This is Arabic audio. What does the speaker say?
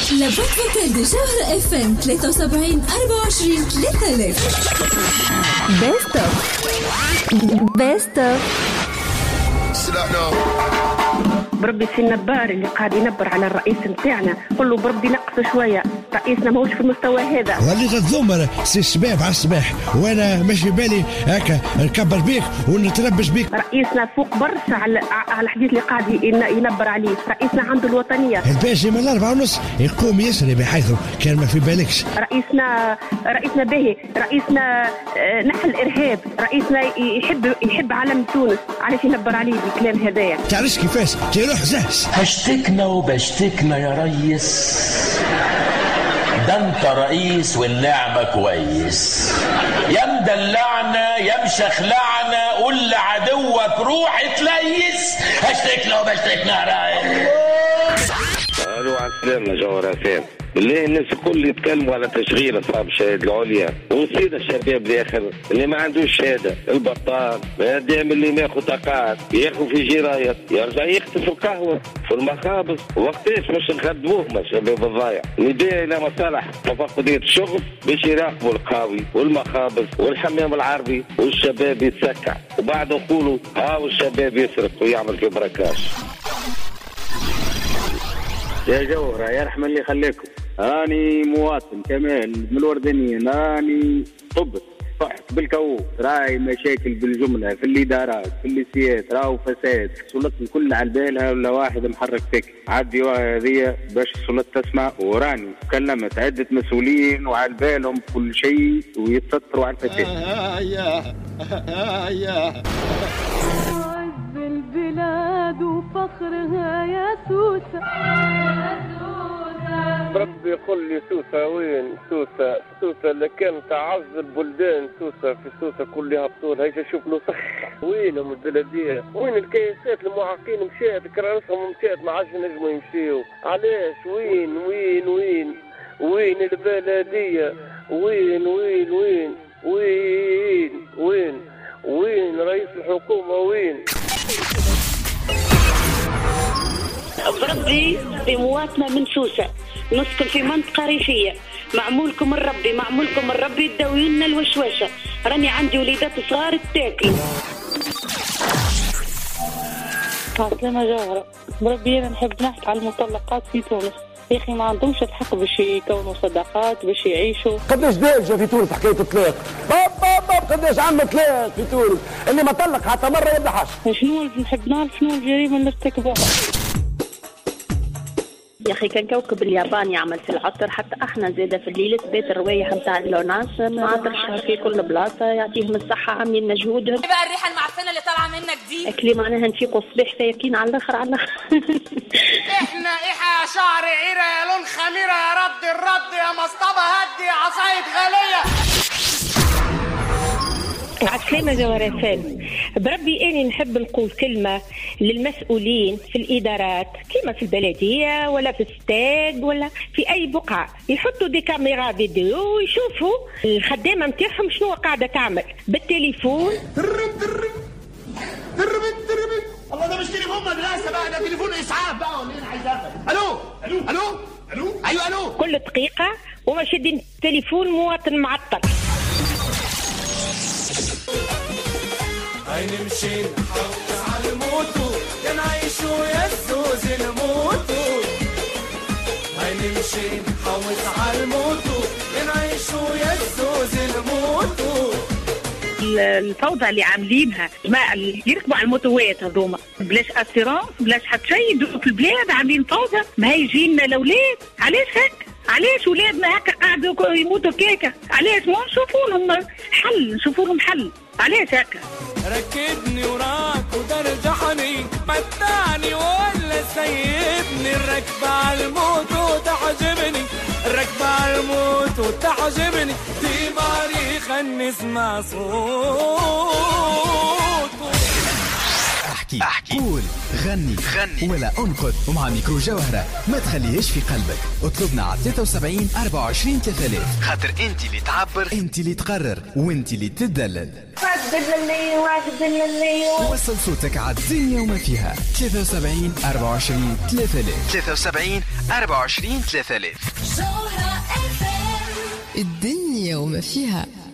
لابوت فوكال دي جوهرة اف ام 73 24 3000. بيست بربي في النبار اللي قاعد ينبر على الرئيس متاعنا، قل له بربي نقص شويه، رئيسنا ماهوش في المستوى هذا. واللي تتذمر سي الشباب على الصباح وانا ماشي بالي هكا نكبر بيك ونتربش بيك. رئيسنا فوق برشا على الحديث اللي قاعد ينبر عليه، رئيسنا عنده الوطنيه. الباشا من 4:30 يقوم يسري بحيث كان ما في بالكش. رئيسنا باهي، رئيسنا نحل ارهاب، رئيسنا يحب علم تونس، علاش ينبر عليه بالكلام هذايا؟ تعرفش كيفاش تروح زهس. هشتكنا وبشتكنا يا ريس، ده انت رئيس والنعمة كويس، يا مدلعنا يا مشخلعنا، قول لعدوك روح تليس. هشتكنا وبشتكنا يا ريس. الو على السلامة جوهرة فين؟ بالله الناس الكل يتكلموا على تشغيل اصحاب الشهاده العليا، ونسينا الشباب الاخر اللي ما عندوش شهاده، البطال دائما اللي ما ياخذ طاقات ياخذ في جرايات يرجع يختفوا القهوه في المخابز. وقتاش باش نخدموهم الشباب الضايع؟ ندعي الى مصالح تفقديه الشغل باش يراقبوا القهاوي والمخابز والحمام العربي والشباب يتسكع، وبعد نقولوا هاو الشباب يسرق ويعمل في بركاش. يا جوهرة يا رحمة اللي خليكم، أني مواطن كمان من الوردانيين، أني طبت صحت بالكو، راي مشاكل بالجملة في الإدارات في الليسيات، راو فساد، سلطة الكل على بالها ولا واحد محرك فيك عدي هذه باش السلطة تسمع. وراني كلمت عدة مسؤولين وعلى بالهم كل شيء ويتستروا على الفساد. البلاد وفخرها يا سوسة. ربي يقول لي سوسة وين سوسة اللي كانت تعز البلدان، سوسة في سوسة كلها بطول. هيك شوف له صح وينهم البلدية، وين الكياسات المعاقين مشات كراسهم مشات ما عادش نجموا يمشيوا. علاش وين البلدية؟ وين رئيس الحكومة؟ وين بربي في مواطنة من سوسة، نسكن في منطقة ريفية، معمولكم الربي تداوي لنا الوشوشة. راني عندي وليدات صغار تاكلوا. عسلامة جوهرة، بربي أنا نحب نحكي على المطلقات في تونس. يا أخي ما عندهمش الحق باش يكونوا صداقات باش يعيشوا. قداش دارجة في تونس حكاية الطلاق؟ باب قداش عم طلاق في تونس؟ اللي ما طلق حتى مرة يبدا حش. شنو نحب نعرف شنو الجريمة اللي ارتكبوها. يا أخي كان كوكب اليابان يعمل في العصر، حتى احنا زيادة في الليل بيت الروايح نتاع اللوناس ما عطرش في كل بلاصة، يعطيهم الصحة عاملين مجهودهم. ايه بقى الريحة المعفنة اللي طالعة منك دي؟ أكلي معناها نفيقوا الصباح فايقين على الآخر احنا إيحة يا شعر عيرة يا لون خميرة يا الرد يا مصطبة هدي يا عصاية غالية. عسلامة جوهرة فال، بربي أنا نحب نقول كلمة للمسؤولين في الإدارات كما في البلدية ولا في الستاد ولا في أي بقعة، يحطوا دي كاميرا فيديو ويشوفوا الخدامة متاعهم شنو قاعدة تعمل بالتليفون. الله ده مش تليفون مدرسة بقى، ده تليفون إسعاف بقى ولا إيه؟ أنا عايز أفهم. ألو أيوه ألو. كل دقيقة وما شادين التليفون مواطن معطل. هاي نمشي نحوس على الموتو ينعيشوا يا الزوز الموتو. هاي نمشي نحوس على الموتو ينعيشوا يا الزوز الموتو. الفوضى اللي عاملينها جماعة اللي يركبوا على الموتوات هذوما بلاش اسيرونس بلاش حتى شيء، يدوروا في البلاد عاملين فوضى. ما هي يجينا الاولاد علاش هيك؟ علاش ولادنا هكا قاعدوا يموتوا كيكه؟ علاش ما نشوفوا لهم حل؟ علاش هكا؟ ركبني وراك ودرجحني متعني ولا سيبني، الركبة على الموت وتعجبني، الركبة على الموت وتعجبني، دي ماري خلني اسمع صوت. احكي قول غني ولا انقد، ومع ميكرو جوهرة ما تخليهش في قلبك. اطلبنا على 73 24 3000، خاطر انت اللي تعبر، انت اللي تقرر، وانت اللي تدلل. وصل صوتك على الدنيا وما فيها. 73 24 3000، 73 24 3000. الدنيا وما فيها.